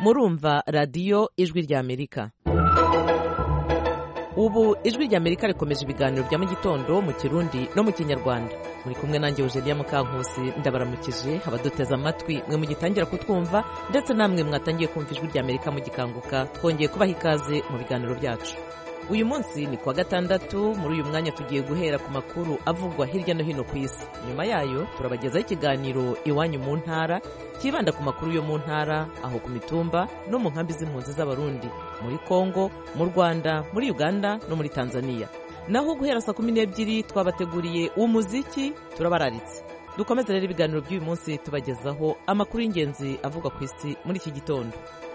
murumva radiyo ijwi ry'Amerika. Ubu ijwi ry'Amerika rikomeje ibiganiro bya mu gitondo mu Kirundi no mu Kinyarwanda. Muri kumwe nanjye Eugenia Mukankusi, ndabaramukije abaduteze amatwi mwe mugitangira kutwumva ndetse namwe mwatangiye kumva ijwi ry'Amerika mugikanguka. Twongeye kubaha ikaze mu biganiro byacu. Uyu munsi ni kuwa gatandatu. Muri uyu mwanya tugiye guhera ku makuru avugwa hirya no hino ku isi. Nyuma yayo turabagezaho ikiganiro Iwanyu mu ntara kibanda ku makuru yo mu ntara, aho ku mitumba no mu nkambi z'impunzi z'Abarundi muri Kongo, mu Rwanda, muri Uganda no muri Tanzania. Naho guhera saa 12 twabateguriye umuziki turabararitse. Dukomeze rero ibiganiro by'uyu munsi tubagezaho amakuru y'ingenzi avugwa ku isi muri iki gitondo.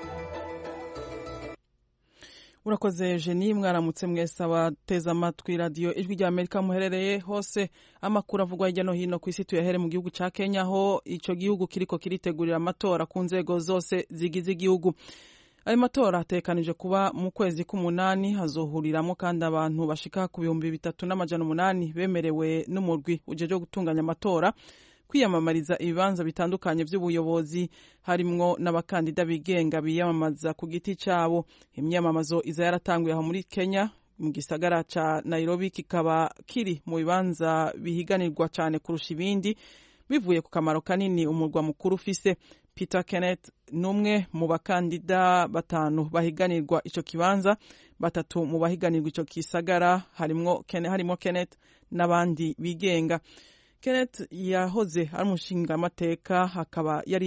Urakoze Eugenie, mwaramutse mwese abateze amatwi radiyo ijwi ry'Amerika muherereye hose. Amakuru avugwa hirya no hino ku isi tuyahere mu gihugu ca Kenya, aho ico gihugu kiriko kiritegurira amatora ku nzego zose zigize igihugu. Ayo matora atekanije kuba mu kwezi k'umunani, hazohuriramo kandi abantu bashika ku 3,800 bemerewe n'umurwi ujeje gutunganya amatora kwiyamamariza ibibanza bitandukanye by'ubuyobozi, harimwo n'abakandida bigenga biyamamaza ku giti cyabo. Imyamamazo iza yaratanguye aho muri Kenya mu gisagara ca Nairobi, kikaba kiri mu bibanza bihiganirwa cyane kurusha ibindi bivuye ku kamaro kanini umurwa mukuru ufise. Peter Kenneth numwe mu bakandida batanu bahiganirwa ico kibanza, batatu mu bahiganirwa ico kisagara harimo Kenneth n'abandi bigenga. Kenneth yahoze ari umushinga amateka, akaba yari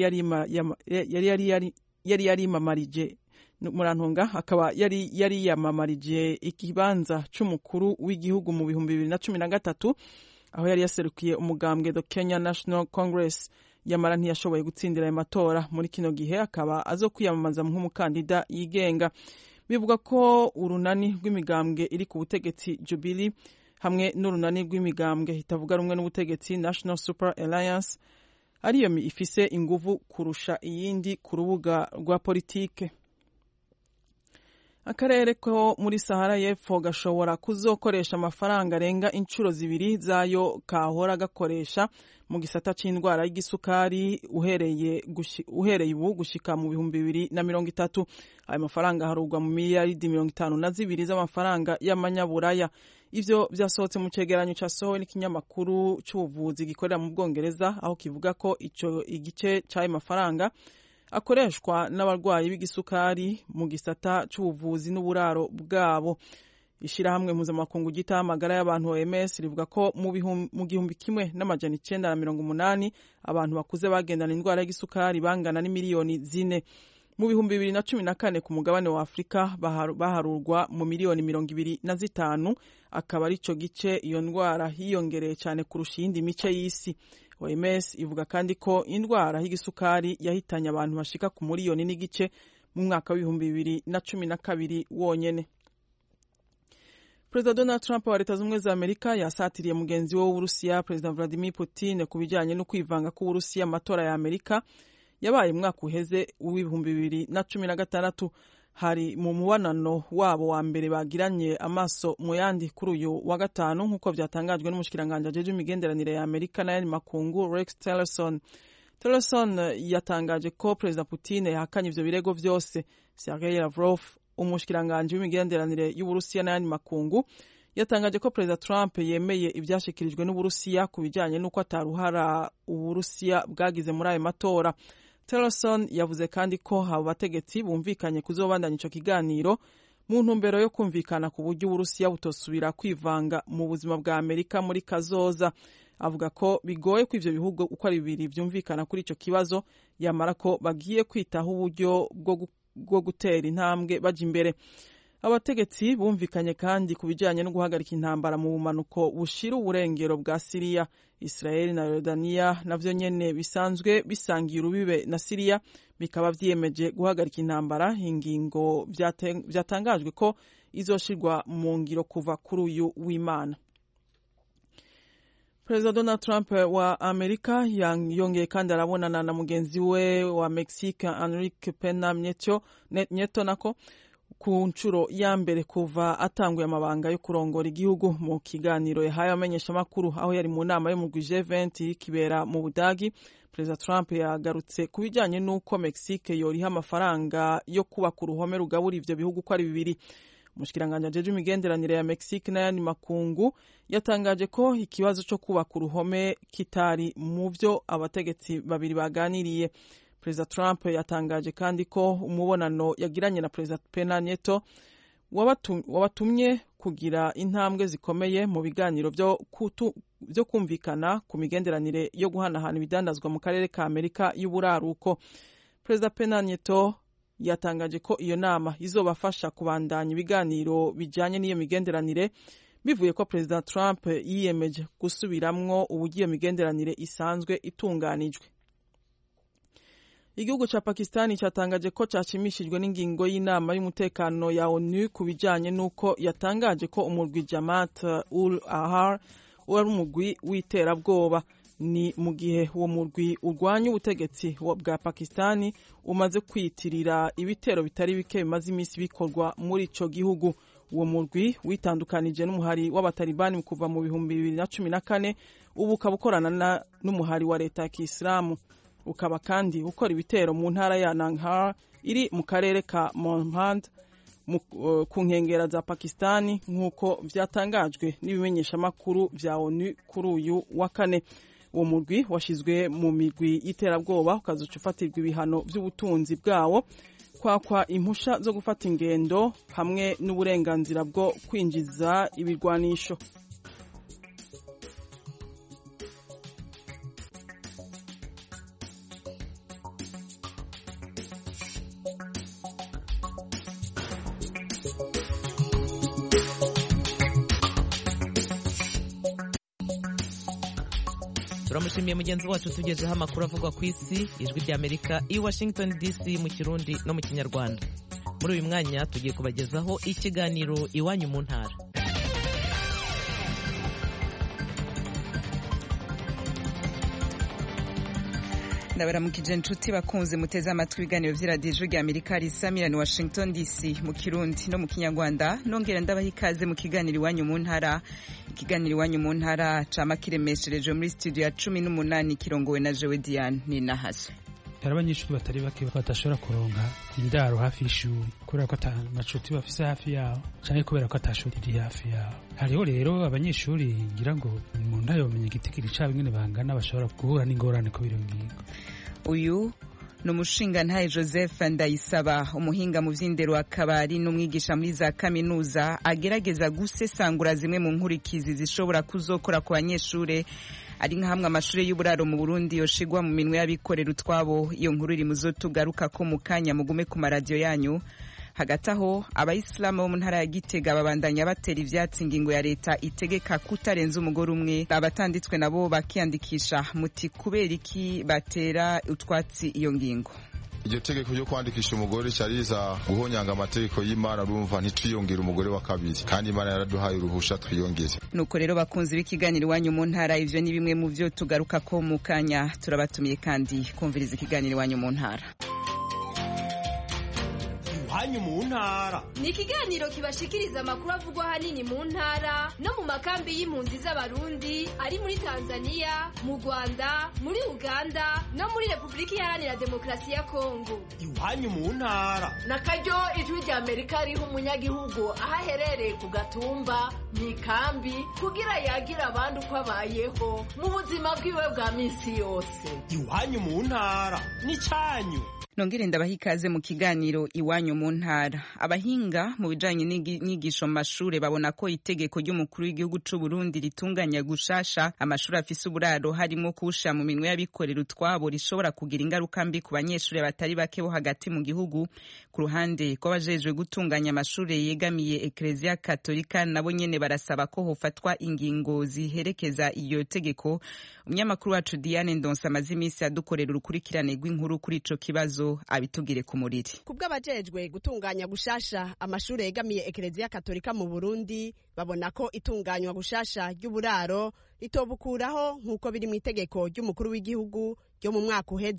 yarimamarije murantunga, akaba yari yiyamamarije ikibanza c'umukuru w'igihugu mu 2013, aho yari yaserukiye umugambwe The Kenya National Congress. Yamara ntiyashoboye gutsindira ayo matora. Muri kino gihe akaba azo kwiyamamaza nk'umukandida yigenga. Bivuga ko urunani rw'imigambwe iri ku butegetsi Jubilee hamwe n'urunani rw'imigambwe hitavuga rumwe n'ubutegetsi National Super Alliance ariyo ifise inguvu kurusha iyindi ku rubuga rwa politike. Akarere ko muri Sahara y'Epfo gashobora kuzokoresha amafaranga arenga inshuro zibiri zayo kahora gakoresha mu gisata c'indwara y'igisukari uhereye ubu gushika mu 2030. Ayo mafaranga harugwa mu miliyaridi 52 z'amafaranga y'amanyaburaya. Ivyo vyasohotse mu cegeranyo casohowe n'ikinyamakuru c'ubuvuzi gikorera mu Bwongereza, aho kivuga ko ico igice c'ayo mafaranga akoreshwa n'abarwayi b'igisukari mu gisata c'ubuvuzi n'uburaro bwabo. Ishirahamwe mpuzamakungu gita amagara y'abantu OMS rivuga ko mu 1980 abantu bakuze bagendana indwara y'igisukari bangana n'imiliyoni 4. Mu 2014 ku mugabane wa Afrika baharurwa mu miliyoni 25, akaba ari co gice iyo ndwara hiyongereye cyane kurusha iyindi mice y'isi. OMS ivuga kandi ko indwara y'igisukari yahitanye abantu bashika ku miliyoni n'igice mu mwaka wa 2012 wonyene. Perezida Donald Trump wa Leta Zunze za Amerika yasatiriye mugenzi we w'Uburusiya Perezida Vladimir Putin ku bijanye no kwivanga k'Uburusiya amatora ya Amerika yabaye mwaka uheze w'2016. Hari mu mubonano wabo wa mbere bagiranye amaso mu yandi kuri uyu wa gatanu, nk'uko vyatangajwe n'umushikiranganje ajeje imigenderanire ya Amerika n'ayandi makungu Rex Tillerson. Tillerson yatangaje ko Perezida Putin yahakanye ivyo birego vyose. Sergei Lavrov, umushikiranganje w'imigenderanire y'Uburusiya n'ayandi makungu, yatangaje ko Perezida Trump yemeye ivyashikirijwe n'Uburusiya ku bijanye n'uko ataruhara Uburusiya bwagize muri ayo matora. Tillerson yavuze kandi ko abo bategetsi bumvikanye kuzobandanya ico kiganiro mu ntumbero yo kumvikana ku buryo Uburusiya butosubira kwivanga mu buzima bwa Amerika muri kazoza. Avuga ko bigoye ko ivyo bihugu uko ari bibiri vyumvikana kuri ico kibazo, yamara ko bagiye kwitaho uburyo bwo gutera intambwe baje imbere. Abategetsi bumvikanye kandi ku bijanye no guhagarika intambara mu bumanuko bushira uburengero bwa Syria. Israel na Jordania navyo nyene bisanzwe bisangiye urubibe na Syria, bikaba vyiyemeje guhagarika intambara. Ingingo vyatangajwe ko izoshirwa mu ngiro kuva kuri uyu w'Imana. Perezida Donald Trump wa Amerika yongeye kandi arabonana na mugenzi we wa Mexique Enrique Pena Nieto ku nshuro ya mbere kuva atanguye amabanga yo kurongora igihugu. Mu kiganiro yahaye abamenyeshamakuru aho yari mu nama yo mu G20 kibera mu Budagi, Perezida Trump yagarutse ku bijyanye n'uko Mexique yoriha amafaranga yo kubaka uruhome rugabura ivyo bihugu ko ari bibiri. Umushikiranganje ajeje imigenderanire ya Mexique n'ayandi makungu yatangaje ko ikibazo cyo kubaka uruhome kitari mu vyo abategetsi babiri baganiriye. Perezida Trump yatangaje kandi ko umubonano yagiranye na Perezida Pena Nieto wabatumye kugira intambwe zikomeye mu biganiro byo kumvikana ku migenderanire yo guhanahana ibidandazwa mu karere ka Amerika y'uburaruko. Perezida Pena Nieto yatangaje ko iyo nama izobafasha kubandanya ibiganiro bijanye n'iyo migenderanire, bivuye ko Perezida Trump yiyemeje gusubiramwo uburyo iyo migenderanire isanzwe itunganijwe. Igihugu ca Pakistani cyatangaje ko cashimishijwe n'ingingo y'inama y'umutekano ya ONU ku bijanye n'uko yatangaje ko umurwi Jamaat ul Ahrar wari umurwi w'iterabwoba. Ni mu gihe uwo murwi urwanya ubutegetsi bwa Pakistani umaze kwitirira ibitero bitari bike bimaze iminsi bikorwa muri ico gihugu. Uwo murwi witandukanije n'umuhari w'abatalibani kuva mu 2014, ubu ukaba ukorana n'umuhari wa leta ya Kisilamu. Ukaba kandi ukora ibitero mu ntara ya Nangarhar iri mu karere ka Mohand ku nkengera za Pakistani, nk'uko vyatangajwe n'ibimenyeshamakuru vya ONU kuri uyu wa kane. Uwo murwi washizwe mu migwi y'iterabwoba ukazoca ufatirwa ibihano vy'ubutunzi bwawo, kwakwa impusha zo gufata ingendo hamwe n'uburenganzira bwo kwinjiza ibirwanisho. Turamushimiye mugenzi wacu tugejeho amakuru avugwa ku isi. Ijwi ry'Amerika i Washington DC mu Kirundi no mu Kinyarwanda. Muri uyu mwanya tugiye kubagezaho ikiganiro Iwanyu mu ntara. Ndabaramukije inshuti bakunze muteze amatwi ibiganiro vy'iradiyo Ijwi ry'Amerika risamira ni Washington DC mu Kirundi no mu Kinyarwanda. Nongera ndabaha ikaze mu kiganiro Iwanyu mu ntara. Ikiganiro Iwanyu mu ntara cama kiremeshereje muri studio ya 18 kirongowe na Jewe Diane Ninahase. Abanyeshuri batari bake badashobora kuronka indaro hafi y'ishuri kubera ko atamacuti bafise hafi yaho canke kubera ko atashuri iri hafi yaho. Hariho rero abanyeshuri ngira ngo mu ntara yomenye igitigiri cabo ingene bangana bashobora guhura n'ingorane ko birongiye. Uyu no mushinga ntaye Joseph Ndayisaba, umuhinga mu vy'indero akabari n'umwigisha muri za kaminuza, agerageza gusesangura zimwe mu nkurikizi zishobora kuzokora ku banyeshure ari nka hamwe amashure y'uburaro mu Burundi yoshigwa mu minwe y'abikorera utwabo. Iyo nkuru iri muzotugaruka ko mu kanya, mugume ku maradiyo yanyu. Hagati aho abayisilamu bo mu ntara ya Gitega babandanya batera ivyatsi ingingo ya leta itegeka kutarenza umugore umwe. Abatanditswe nabo bakiyandikisha, muti kubera iki batera utwatsi iyo ngingo? Iryo tegeko ryo kwandikisha umugore cyariza guhonyanga amategeko y'Imana, urumva ntitwiyongera umugore wa kabiri, kandi Imana yaraduhaye uruhusha twiyongeze. Nuko rero bakunze b'ikiganiro Iwanyu mu ntara, ivyo ni bimwe mu vyo tugaruka ko mu kanya. Turabatumiye kandi kumviriza ikiganiro Iwanyu mu ntara. Iwanyu mu ntara ni ikiganiro kibashikiriza amakuru avugwa hanini mu ntara no mu makambi y'impunzi z'abarundi ari muri Tanzania, mu Rwanda, muri Uganda no muri Republika Iharanira Demokarasi ya Kongo. Iwanyu mu ntara nakaryo Ijwi ry'Amerika riha umunyagihugu aho aherereye ku gatumba mu ikambi kugira yagira abandi uko abayeho mu buzima bwiwe bwa minsi yose. Iwanyu mu ntara ni cyanyu. Nongere ndabaha ikaze mu kiganiro Iwanyu mu ntara. Abahinga mu bijanye n'inyigisho mu mashure babona ko itegeko ry'umukuru w'igihugu c'u Burundi ritunganya gushasha amashuri afise uburaro harimo kusha mu minwe y'abikorera utwabo rishobora kugira ingaruka mbi ku banyeshure batari bake bo hagati mu gihugu. Ku ruhande kw'abajejwe gutunganya amashure yegamiye Ecclesia Katolika, nabo nyene barasaba ko hofatwa ingingo ziherekeza iyo tegeko. Umunyamakuru wacu Diane Ndonsa amaze imisi adukorera urukurikirane rw'inkuru kuri ico kibazo, abitugire ku muriri. Kubw'abajejwe gutunganya gushasha amashure yegamiye Ecclesia Katolika mu Burundi, babona ko itunganywa gushasha ry'uburaro ritobukuraho nk'uko biri mu itegeko ry'umukuru w'igihugu ryo mu mwaka uheze.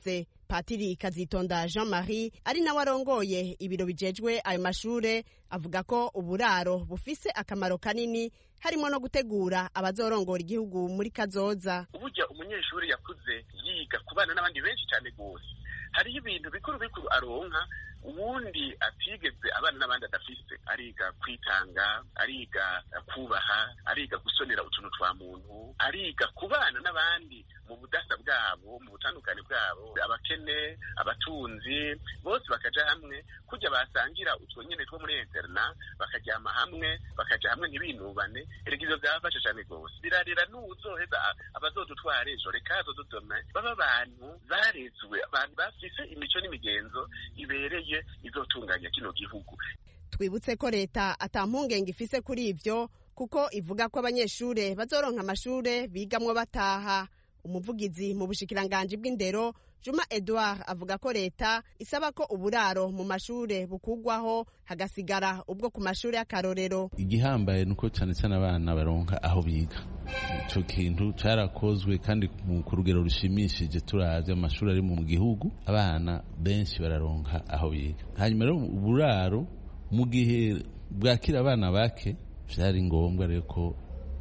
Patiri Kazitonda Jean Marie ari nawe arongoye ibiro bijejwe ayo mashure avuga ko uburaro bufise akamaro kanini harimo no gutegura abazorongora igihugu muri kazoza. Uburyo umunyeshuri yakuze yiga kubana n'abandi benshi cyane gose, hariho ibintu bikuru aronka ubundi atigeze abana n'abandi adafise. Ariga kwitanga, ariga kubaha, ariga gusonera utuntu twa muntu, ariga kubana n'abandi mu budasa bwabo, mu butandukane bwabo, abakene, abatunzi, bose bakaja hamwe kujya basangira utwo nyene two muri interna, bakajyama hamwe, bakaja hamwe ntibinubane. Ivyo byafasha cyane gose. Birarira n'uzoheza abazodutwara ejo, reka azodutome baba abantu barezwe, abantu bafise imico n'imigenzo ibereye izotunganya kino gihugu. Twibutse ko leta atampungenge ifise kuri ivyo kuko ivuga ko abanyeshure bazoronka amashure bigamwo bataha. Umuvugizi mu bushikiranganje bw'indero Juma Edouard avuga ko leta isaba ko uburaro mu mashure bukugwaho hagasigara ubwo ku mashure y'akarorero. Igihambaye nuko cyane cyane abana baronka aho biga. Ico kintu carakozwe kandi ku rugero rushimishije. Turavye amashuri ari mu gihugu, abana benshi bararonka aho biga. Hanyuma rero uburaro mu gihe bwakira abana bake, vyari ngombwa rero ko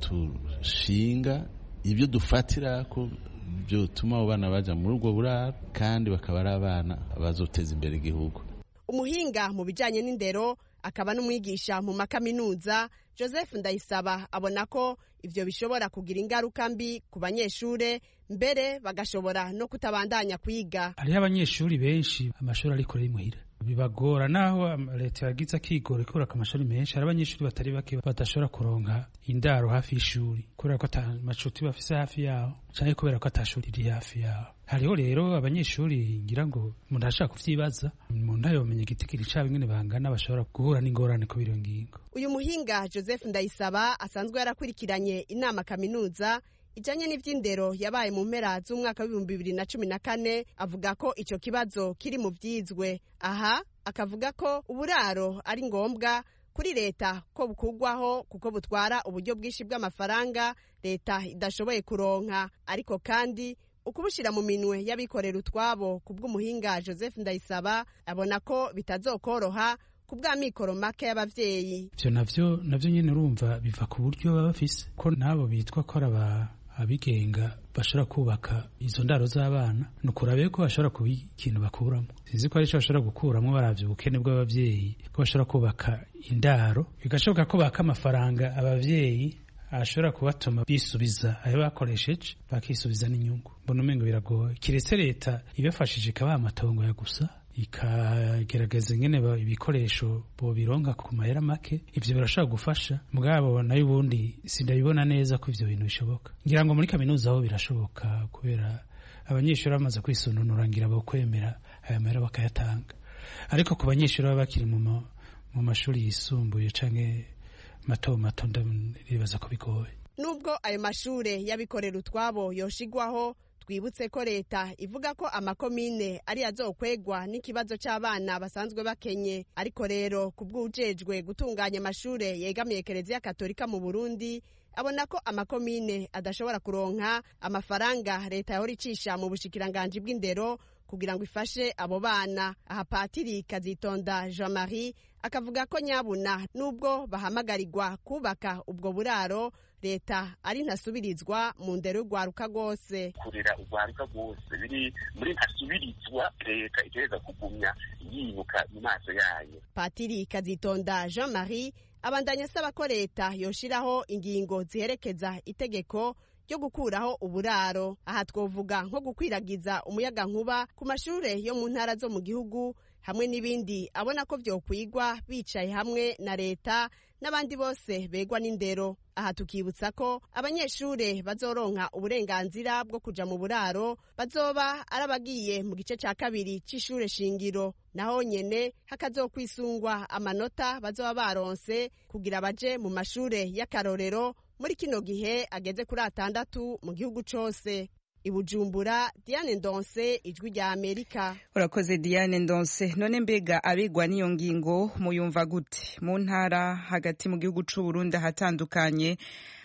tushinga ibyo dufatira ko byo tuma abana baja muri ubwo buraro kandi bakaba ari abana bazoteza imbere igihugu. Umuhinga mu bijanye n'indero akaba n'umwigisha mu makaminuza Joseph Ndayisaba abona ko ivyo bishobora kugira ingaruka mbi ku banyeshure, mbere bagashobora no kutabandanya kwiga. Hariho abanyeshuri benshi amashuri ariko ari muhira, bibagora naho leta yagize akigora ikora amashuri menshi. Hari abanyeshuri batari bake badashobora kuronka indaro hafi y'ishuri kubera ko atamacuti bafise hafi yaho canke kubera ko atashuri iri hafi yaho. Hariho rero abanyeshuri ngira ngo umuntu ashaka kuvyibaza, umuntu yomenya igitigiri cabo ingene bangana bashobora guhura n'ingorane ku biro ngingo. Uyu muhinga Joseph Ndayisaba asanzwe yarakurikiranye inama kaminuza ijanye n'ivy'indero yabaye mu mpera z'umwaka w'2014 avuga ko ico kibazo kiri mu vyizwe. Aha akavuga ko uburaro ari ngombwa kuri leta ko bukugwaho kuko butwara uburyo bwinshi bw'amafaranga leta idashoboye kuronka, ariko kandi ukubushira mu minwe y'abikorera utwabo kubw'umuhinga Joseph Ndayisaba abona ko bitazokoroha kubwa mikoro make y'abavyeyi. Ivyo navyo nyene urumva biva ku buryo baba bafise ko nabo bitwa ko abigenga bashobora kubaka izo ndaro z'abana, nukurabe ko bashobora kuba ikintu bakuramo. Sinzi ko ari cyo bashobora gukuramo baravye ubukene bw'abavyeyi, ko bashobora kubaka indaro, bigashoboka ko baka amafaranga abavyeyi ashobora kubatuma bisubiza ayo bakoresheje, bakisubiza n'inyungu. Mbona umengo biragoye, kiretse leta ibafashije ikabaha amatongo ya gusa, ikagerageza ingene ibikoresho bobironka ku mahera make, ivyo birashobora gufasha. Mugabo nayo ubundi sindabibona neza ko ivyo bintu bishoboka. Ngira ngo muri kaminuza aho birashoboka kubera abanyeshuri bamaze kwisununura, ngira bo kwemera aya mahera bakayatanga. Ariko ku banyeshuri baba bakiri mu mashuri yisumbuye canke mato ndibaza ko bigoye. Nubwo ayo mashure y'abikorera utwabo yoshigwaho, twibutse ko leta ivuga ko amakomine ari azokwegwa n'ikibazo c'abana basanzwe bakenye. Ariko rero kubw'ujejwe gutunganya amashure yegamiye Ekereziya Katolika mu Burundi abona ko amakomine adashobora kuronka amafaranga leta yahora icisha mu bushikiranganje bw'indero kugira ngo ifashe abo bana. Aha Patiri Kazitonda Jean Marie akavuga ko nyabuna nubwo bahamagarirwa kubaka ubwo buraro, leta ari ntasubirizwa mu ndero y'urwaruka rwose. Kurera urwaruka rwose biri muri ntasubirizwa, leta itereza kugumya yibuka mu maso yayo. Patiri Kazitonda Jean Marie abandanya asaba ko leta yoshiraho ingingo ziherekeza itegeko ryo gukuraho uburaro. Aha twovuga nko gukwiragiza umuyaga nkuba ku mashure yo mu ntara zo mu gihugu, hamwe n'ibindi abona ko vyokwigwa bicaye hamwe na leta n'abandi bose begwa n'indero. Aha tukibutsa ko abanyeshure bazoronka uburenganzira bwo kuja mu buraro bazoba arabagiye mu gice ca kabiri c'ishure shingiro, naho nyene hakazokwisungwa amanota bazoba baronse kugira baje mu mashure y'akarorero muri kino gihe ageze kuri 6 mu gihugu cose. I Bujumbura, Diane Ndonse, Ijwi rya Amerika. Urakoze Diane Ndonse. None mbega abigwa n'iyo ngingo muyumva gute? Mu ntara hagati mu gihugu c'u Burundi hatandukanye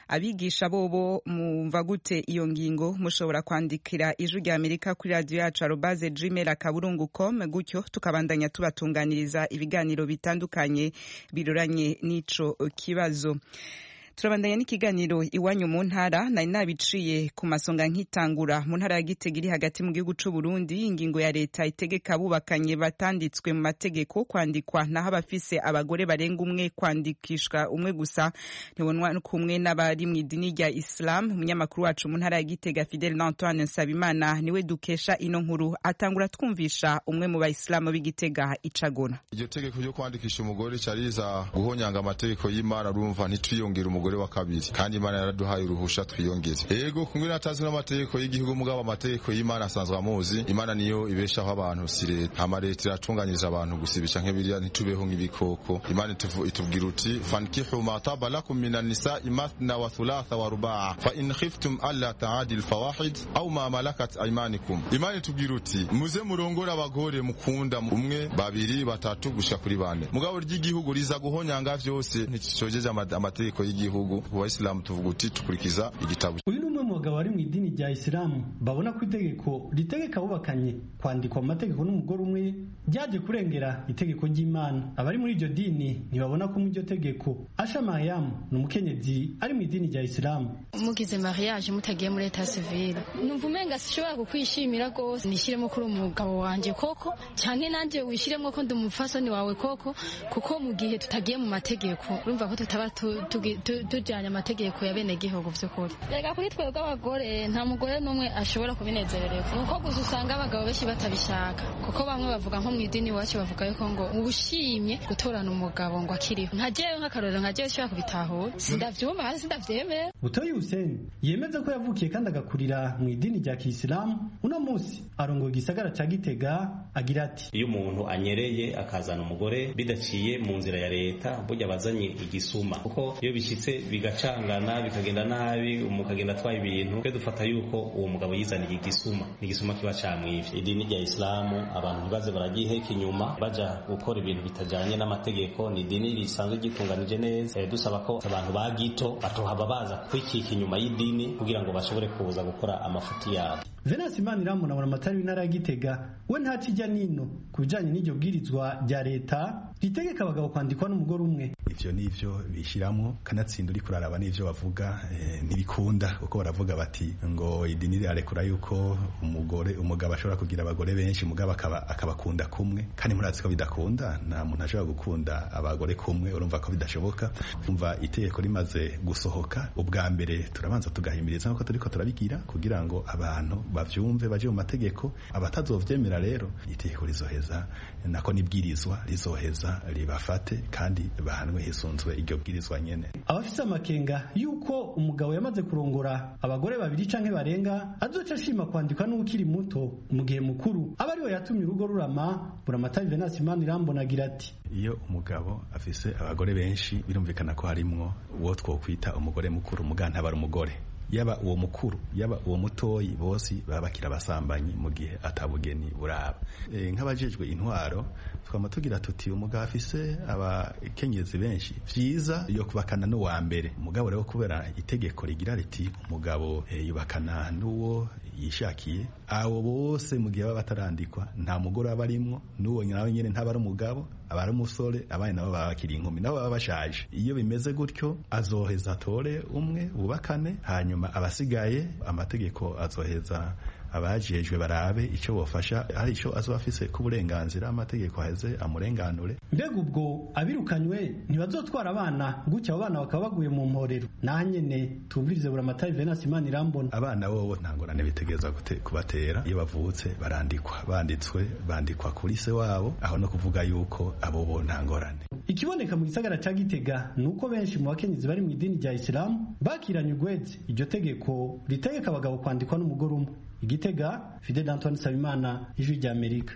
abigisha bobo mumva gute iyo ngingo mushobora kwandikira ijwi rya Amerika kuri radio yacu @gmail.com gutyo tukabandanya tubatunganiriza ibiganiro bitandukanye biroranye n'ico kibazo. Turabandanya n'ikiganiro iwanyu mu ntara nari nabiciye ku masonga nkitangura mu ntara ya Gitega iri hagati mu gihugu c'u Burundi. Ingingo ya leta itegeka abubakanye batanditswe mu mategeko kwandikwa naho abafise abagore barenga umwe kwandikishwa umwe gusa ntibonwa kumwe n'abari mu idini rya Islam. Umunyamakuru wacu mu ntara ya Gitega Fidel Antoine Nsabimana niwe dukesha ino nkuru atangura twumvisha umwe mu bayisilamu b'Igitega icagona. Iryo tegeko ryo kwandikisha umugore cyariza guhonyanga amategeko y'Imana urumva ntitwiyongera umugore wa kabiri kandi Imana yaraduhaye uruhusha twiyongeze. Ego kumwe natazwe n'amategeko y'igihugu mugabo amategeko y'Imana asanzwe amuzi. Imana niyo ibeshaho abantu si leta. Amareta iratunganyiriza abantu gusibisha nk'ebiriya ntitubeho nk'ibikoko. Imana itubwira uti fankihu ma taba lakum minan nisa'i mathna wa thulatha wa ruba' fa in khiftum alla ta'adil fawahid aw ma malakat aymanukum. Imana itubwira uti muze murongora abagore mukunda umwe babiri batatu gusha kuri bane. Mugabo ry'igihugu riza guhonyanga vyose nticojeje amategeko y'igihugu. Abayisilamu tuvuga uti tukurikiza igitabo. Uyu ni umwe mu bagabo bari mu idini rya Isilamu babona ko itegeko ritegeka abubakanye kwandikwa mu mategeko n'umugore umwe ryaje kurengera itegeko ry'Imana. Abari muri iryo dini ntibabona ko mu iryo tegeko. Asha Mariam ni umukenyezi ari mu idini rya Isilamu. Mugize mariage mutagiye muri etat civil numva umenga sishobora kukwishimira gose nishiremo kuri umugabo wanje koko cyane nanje wishiremo ko ndi umufasoni wawe koko kuko mu gihe tutagiye mu mategeko urumva ko tutaba tujyanye amategeko ya bene gihugu by'ukuri. Rega kuri twebwe abagore nta mugore n'umwe ashobora kubinezererwa nuko gusa usanga abagabo benshi batabishaka kuko bamwe bavuga nko mu idini wacu bavuga yuko ngo ubushimye gutorana umugabo ngo akiriho nkajewe nk'akarorero nkajewe ushobora kubitahura sindavyumva hasi sindavyemera. Butoyi Hussein yemeza ko yavukiye kandi agakurira mu idini rya Kisilamu. Uno munsi arongoye igisagara ca Gitega agira ati iyo umuntu anyereye akazana umugore bidaciye mu nzira ya leta burya bazanye igisuma kuko iyo bishitse bigacangana bikagenda nabi umukagenda atwaye ibintu twe dufata yuko uwo mugabo yizaniye igisuma n'igisuma kiba camwivye. Idini rya Islamu abantu ntibaze baragiheka inyuma baja gukora ibintu bitajanye n'amategeko. Ni idini risanzwe gitunganije neza. Dusaba ko abantu bagito batohaba baza kwikika inyuma y'idini kugira ngo bashobore kuza gukora amafuti yabo. Venance Imaniramu na Buramatari w'intara ya Gitega we nta kijya nino kubijanye n'iryo bwirizwa rya leta ritegeka abagabo kwandikwa n'umugore umwe. Ivyo nivyo bishiramwo kanatsinda uri kuraraba n'ivyo bavuga ntibikunda kuko baravuga bati ngo idini ryarekura yuko umugabo ashobora kugira abagore benshi mugabo akabakunda kumwe kandi murazi ko bidakunda. Nta muntu ashobora gukunda abagore kumwe urumva ko bidashoboka. Umva itegeko rimaze gusohoka ubwa mbere turabanza tugahimiriza nko turiko turabigira kugira ngo abantu bavyumve baje mu mategeko. Abatazovyemera rero itegeko rizoheza nako nibwirizwa rizoheza ribafate kandi bahanwe hisunzwe iryo bwirizwa nyene. Abafise amakenga yuko umugabo yamaze kurongora abagore babiri canke barenga azoca ashima kwandikwa n'ukiri muto mu gihe mukuru aba ariwe yatumye urugo rurama. Buramatari Venance Imaniramu nagira ati iyo umugabo afise abagore benshi birumvikana ko harimwo uwo twokwita umugore mukuru muganta aba ari umugore yaba uwo mukuru yaba uwo mutoyi bose baba bakira abasambanyi mu gihe atabugeni buraba. Nk'abajejwe intwaro twama tugira tuti umugabo afise abakenyezi benshi vyiza yo kubakana n'uwa mbere. Umugabo rero kubera itegeko rigira riti umugabo yubakana n'uwo yishakiye abo bose mu gihe baba batarandikwa nta mugore aba arimwo n'uwo nawe nyene ntaba ari umugabo aba ari umusore abandi nabo baba bakiri inkumi nabo baba bashaje. Iyo bimeze gutyo azoheza atore umwe bubakane hanyuma abasigaye amategeko azoheza abajejwe barabe ico bofasha ari ico azoba afise ku burenganzira amategeko aheze amurenganure. Mbega ubwo abirukanywe ntibazotwara abana gutya abo bana bakaba baguye mu mporero. Naho nyene tumvirize Buramatari Venance Imaniramu. Abana bobo ntangorane bitegeza kubatera iyo bavutse barandikwa banditswe bandikwa kuri se wabo aho no kuvuga yuko abo bo ntangorane. Ikiboneka mu gisagara ca Gitega nuko benshi mu bakenyezi bari mu idini rya Islamu bakiranye ugweze iryo tegeko ritegeka abagabo kwandikwa n'umugore umwe. Igitega Fidel Antoine Nsabimana ijwi rya Amerika.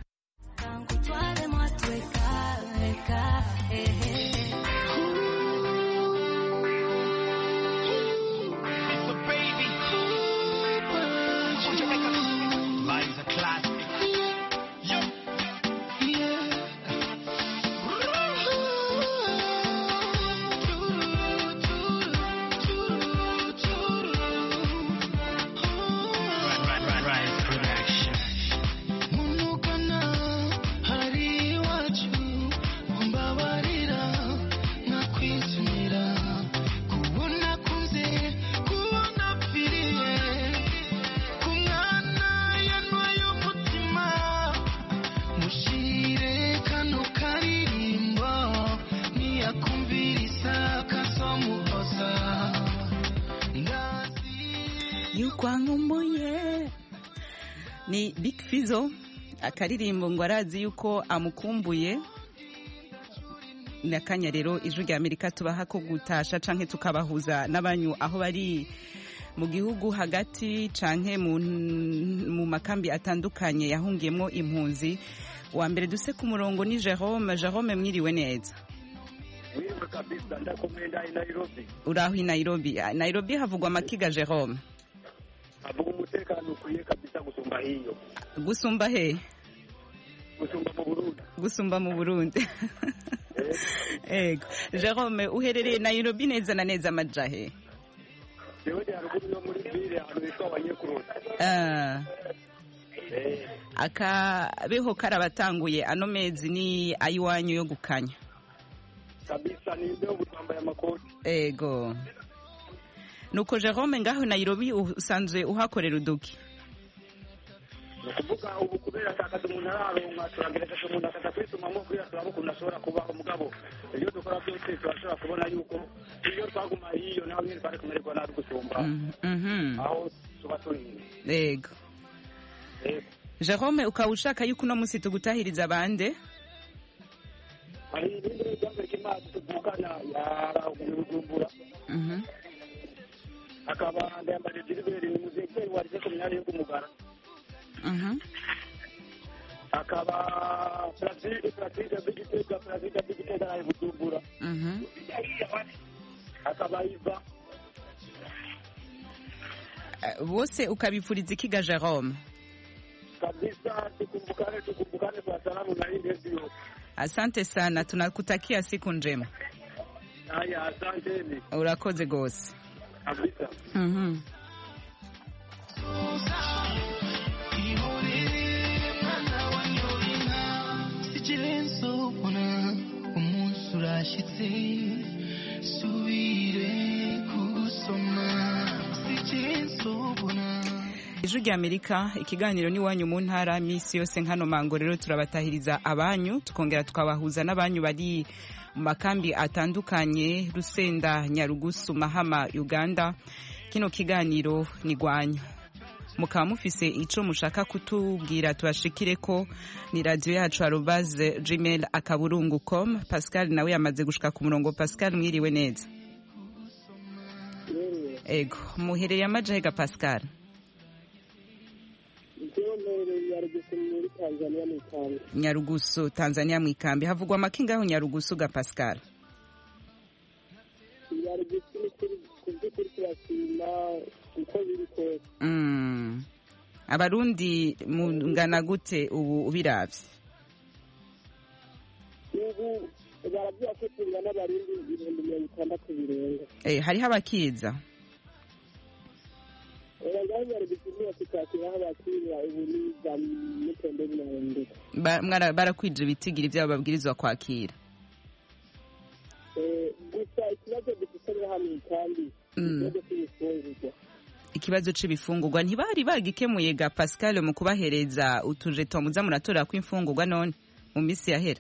yuko ankumbuye. Ni Big Fizzo akaririmbo ngo arazi yuko amukumbuye. Nakanya rero ijwi rya Amerika tubaha ko gutasha canke tukabahuza n'abanyu aho bari mu gihugu hagati canke mu makambi atandukanye yahungiyemo impunzi. Wa mbere duse ku murongo ni Jerome. Jerome, mwiriwe neza? Mwiriwe kabisa, ndakomenda i Nairobi. Uraho i Nairobi? Nairobi havugwa makiga Jerome? Havugwa umutekano ukwiye kabisa gusumba hiyo. Gusumba he? Gusumba mu Burundi. Gusumba mu Burundi. Ego. Jerome, uherereye Nairobi neza na neza amajahe? Yewe haruguru no muri ville ahantu bitwa Abanyekurota. Akabeho karabatanguye ano mezi ni ayiwanyu yo gukanya kabisa, ni ndio butambaya makoti. Ego. Nuko Jerome, ngaho Nairobi usanzwe uhakorera uduki? Kuvuga ubu kubera takaza umuntu araronka turagereza umuntu akaza kwisumamo kuri asaba ko nashobora kubaho mugabo iyo dukora byose turashobora kubona yuko iyo twaguma hiyo naho nyine twari kumererwa nabi gusumba aho tuba turi. Ego. Jerome, ukaba ushaka yuko uno munsi tugutahiriza abande? Hari ibindi by'Amerika imaze tuvukana Bujumbura. Akaba ndayambara Gilbert ni muzekeri warize ku myari yo kumugara. Akaba Brazil Bigitega ari Bujumbura. Akaba Iva. Bose ukabipfuriza ikiga Jerome? Kabisa, tukumbukane kwa salamu na hii ndio. Asante sana, tunakutakia siku njema. Haya, asante. Urakoze gose. Kabisa. Sijilenso bona umunsi urashitse subire kusoma sijilenso bona. Ijwi rya Amerika, ikiganiro ni wanyu mu ntara misi yose nkano mango. Rero turabatahiriza abanyu tukongera tukabahuza n'abanyu bari mu makambi atandukanye, Rusenda, Nyarugusu, Mahama, Uganda. Kino kiganiro ni gwanyu, mukaba mufise ico mushaka kutubwira tubashikire ko ni radio yacu @gmail.com. Pascal nawe yamaze gushika ku murongo. Pascal, mwiriwe neza? Ego, muhereye amajahega Pascal? Nyarugusu, Tanzania mwikambi. Havugwa makinga aho Nyarugusu ga Pascal? Abarundi mungana gute ubu ubiravye? Ubu baravya ko tungana abarundi 1600 birenga. Hariho abakiza? Barakwije ibitigiri byabo babwirizwa kwakira? Ikibazo c'ibifungurwa ntibari bagikemuye ga Pascal mu kubahereza utujeto muza muratora ko imfungurwa none mu misi yahera?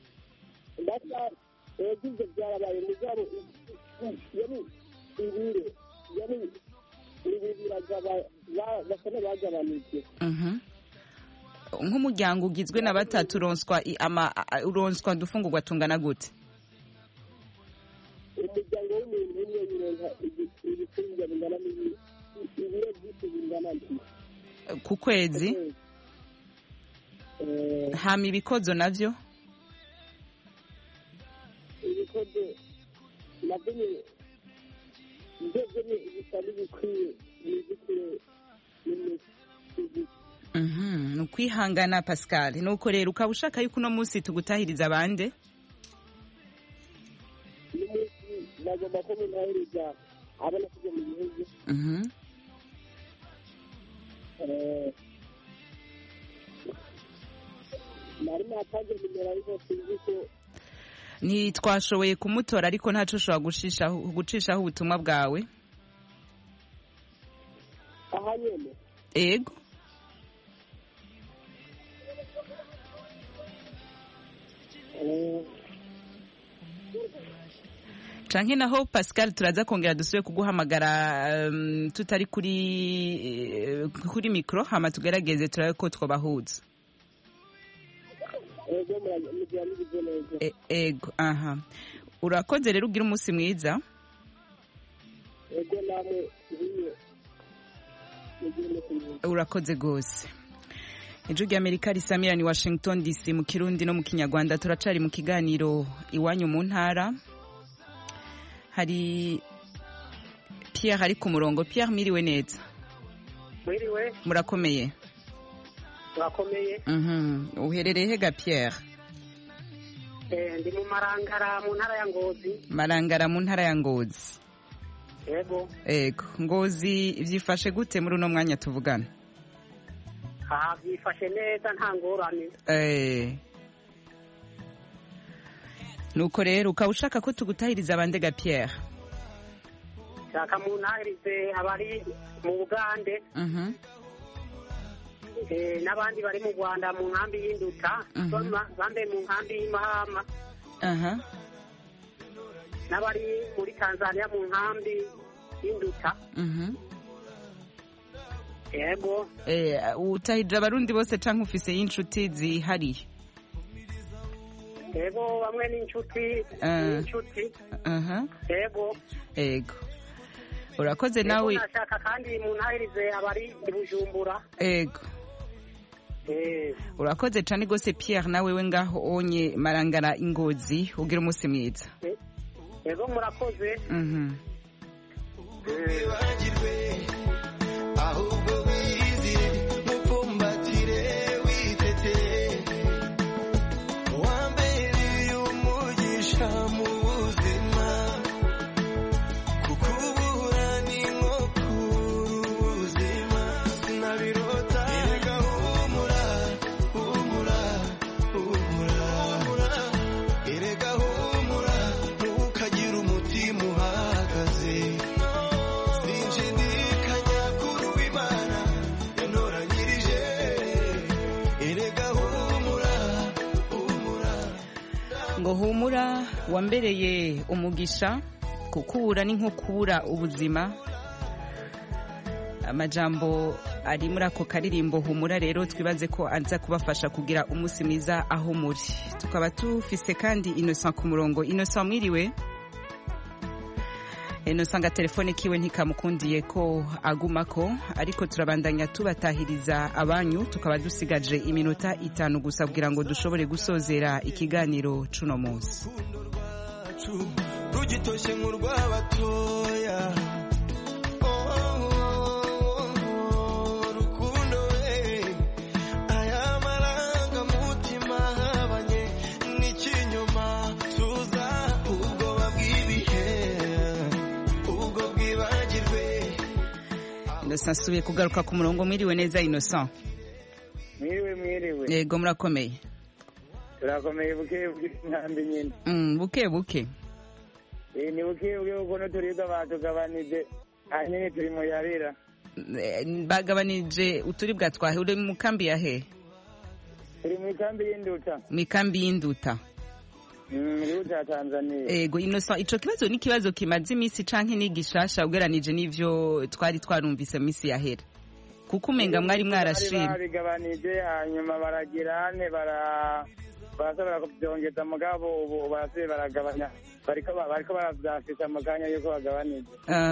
Nk'umuryango ugizwe na batatu uronswa dufungurwa tungana gute? Umuryango w'umuntu umwe yironka ibifungurwa bingana n'ibiro byinshi bingana ku kwezi. Hama ibikozo navyo? Ibikozo navyo ndetse n'ibisali bikwiye nukwihangana Pascal. Nuko rero ukaba ushaka yuko uno munsi tugutahiriza abande? Nagomba ko muntahiriza abana kujya mu gihugu. Nari natanze nimero ariko sinzi ko ntitwashoboye kumutora, ariko ntaco ushobora gucishaho ubutumwa bwawe. Aha nyene? Ego. canke naho Pascal turaza kongera dusubire kuguhamagara tutari kuri micro hama tugerageze turabe ko twobahuza. Ego aha urakoze rero ugira umunsi mwiza. Ego namwe urakoze gose. Ijwi ry'Amerika risamira ni Washington DC mu Kirundi no mu Kinyarwanda. Turacari mu kiganiro iwanyu mu ntara. Hari Pierre ari ku murongo. Pierre miriwe neza? Mwiriwe. Murakomeye? Murakomeye. Uherereye hega Pierre? Ndi mu Marangara mu ntara ya Ngozi. Marangara mu ntara ya Ngozi. Yego. Ego. Ngozi vyifashe gute muri uno mwanya tuvugana? Vyifashe neza nta ngorane. Nuko rero ukaba ushaka ko tugutahiriza abandega Pierre? Shaka mu ntahirize abari mu Bugande. N'abandi bari mu Rwanda mu nkambi y'Induta, bambe mu nkambi y'Imahama. N'abari muri Tanzania mu nkambi y'Induta. Yego. Utahirira abarundi bose canke ufise y'inshuti zihariye? Yego bamwe n'inshuti. Yego. Ego. Urakoze nawe. Nashaka kandi mu ntahirize abari i Bujumbura. Ego. Urakoze cyane gose Pierre nawe we ngaho onye Marangara Ingozi ugira umunsi mwiza. Yego murakoze. Ahubwo wizire mupumbatire witete wambereye umugisha mu buzima kukubura ni nko kubura ubuzima sinabirota erega humura humura humura erega humura ntukagire umutima uhagaze ngo humura wambereye umugisha kukubura ni nko kubura ubuzima. Amajambo ari muri ako karirimbo humura rero twibaze ko aza kubafasha kugira umunsi mwiza aho muri. Tukaba tufise kandi Innocent ku murongo. Innocent mwiriwe? Innocent telefone kiwe ntikamukundiye ko agumako ariko turabandanya tubatahiriza abanyu. Tukaba dusigaje iminota 5 gusa kugira ngo dushobore gusozera ikiganiro cuno munsi. Rugitoshe nk'urw'abatoya rukundo aya maranga mutima habanye n'ikinyoma tuza ubwoba bw'ibihe ubwo bwibagirwe. Innocent subiye kugaruka ku murongo. Mwiriwe neza Innocent? Mwiriwe. Yego murakomeye? Turakomeye buke nkambi nyine. Buke ni buke uko turiga batugabanije hanyine turi mu yarira. Bagabanije uturibwa twahe uri mu kambi ya he? Turi mu kambi y'Induta. Mu kambi y'Induta. Muri Tanzania. Ego Innocent ico kibazo ni kibazo kimaze imisi canke ni gishasha ugeranije n'ivyo twari twarumvise misi yahera? Kuko umenga mwari mwarashimye. Barigabanije hanyuma baragirane barasabira kubyongeza mugabo ubu barasibe baragabanya bariko baravyafisa muganya yuko bagabanije.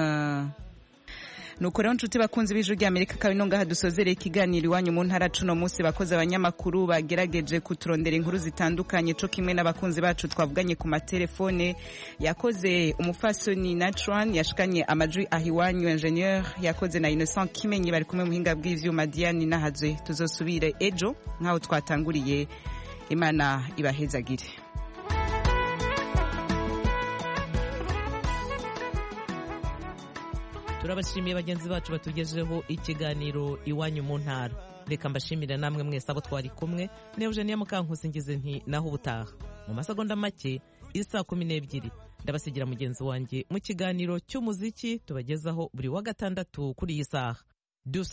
Nuko rero nshuti bakunzi b'Ijwi ry'Amerika kabi no ngaha dusozereye ikiganiro iwanyu mu ntara cuno munsi. Bakoze abanyamakuru bagerageje kuturondera inkuru zitandukanye co kimwe n'abakunzi bacu twavuganye ku matelefone. Yakoze umufasoni Natran yashikanye amajwi ahiwanyu ingenieur yakoze na Innocent Kimenyi bari kumwe muhinga bw'ivyuma Diane Nahazwe. Tuzosubire ejo nkaho twatanguriye. Imana ibahezagire. Turabashimiye bagenzi bacu batugejeho ikiganiro iwanyu mu ntara. Reka mbashimire namwe mwese abo twari kumwe. Ne Eugenia Mukankusi ngize nti naho ubutaha. Mu masegonda make 12:00 ndabasigira mugenzi wanjye mu kiganiro cy'umuziki tubagezaho buri wa gatandatu kuri iyi saha.